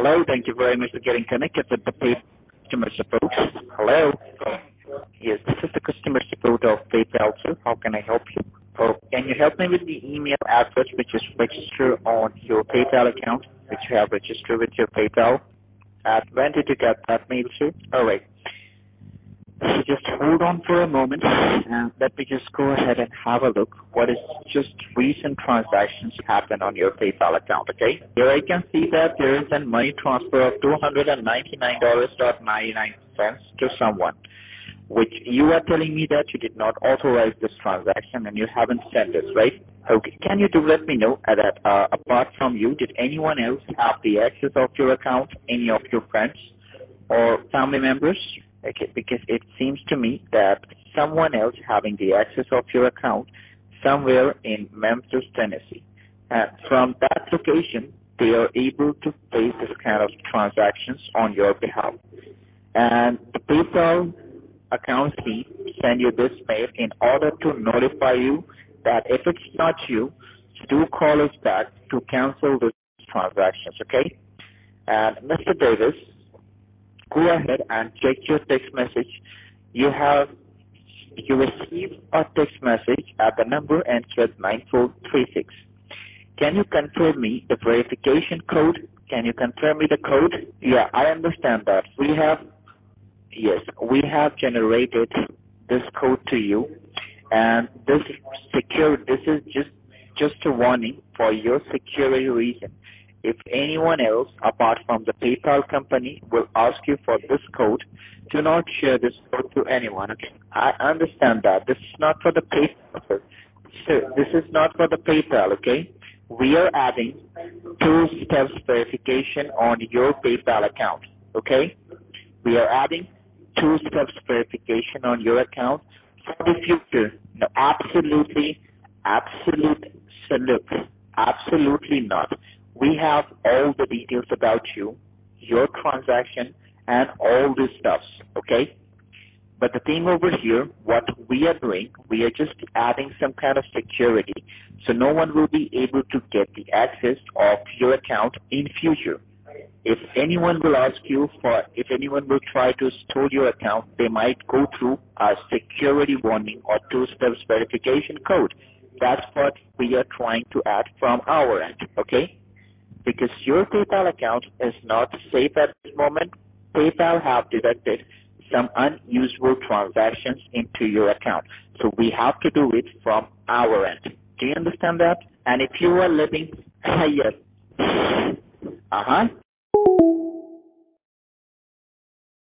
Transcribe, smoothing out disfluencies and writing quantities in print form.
Hello, thank you very much for getting connected with the customer support. Hello. Yes, this is the customer support of PayPal, sir. How can I help you? Oh, can you help me with the email address which is registered on your PayPal account, which you have registered with your PayPal? When did you get that mail, sir? All right. So just hold on for a moment and let me just go ahead and have a look what is just recent transactions happen on your PayPal account, okay? Here I can see that there is a money transfer of $299.99 to someone, which you are telling me that you did not authorize this transaction and you haven't sent this, right? Okay, can you do let me know that apart from you, did anyone else have the access of your account, any of your friends or family members? Okay, because it seems to me that someone else having the access of your account somewhere in Memphis, Tennessee. And from that location, they are able to place this kind of transactions on your behalf. And the PayPal account team send you this mail in order to notify you that if it's not you, do call us back to cancel these transactions, okay? And Mr. Davis, go ahead and check your text message. You received a text message at the number ends with 9436. Can you confirm me the verification code? Can you confirm me the code? Yeah, I understand that. We have generated this code to you, and this is just a warning for your security reason. If anyone else apart from the PayPal company will ask you for this code, do not share this code to anyone. Okay? I understand that. This is not for the PayPal. Sir, this is not for the PayPal, okay? We are adding 2 steps verification on your PayPal account, okay? We are adding 2 steps verification on your account for the future. No, absolutely not. We have all the details about you, your transaction, and all this stuff, okay? But the thing over here, what we are doing, we are just adding some kind of security, so no one will be able to get the access of your account in future. If anyone will try to steal your account, they might go through a security warning or 2 steps verification code. That's what we are trying to add from our end, okay? Because your PayPal account is not safe at this moment, PayPal have deducted some unusual transactions into your account. So we have to do it from our end. Do you understand that? And if you are living, yes.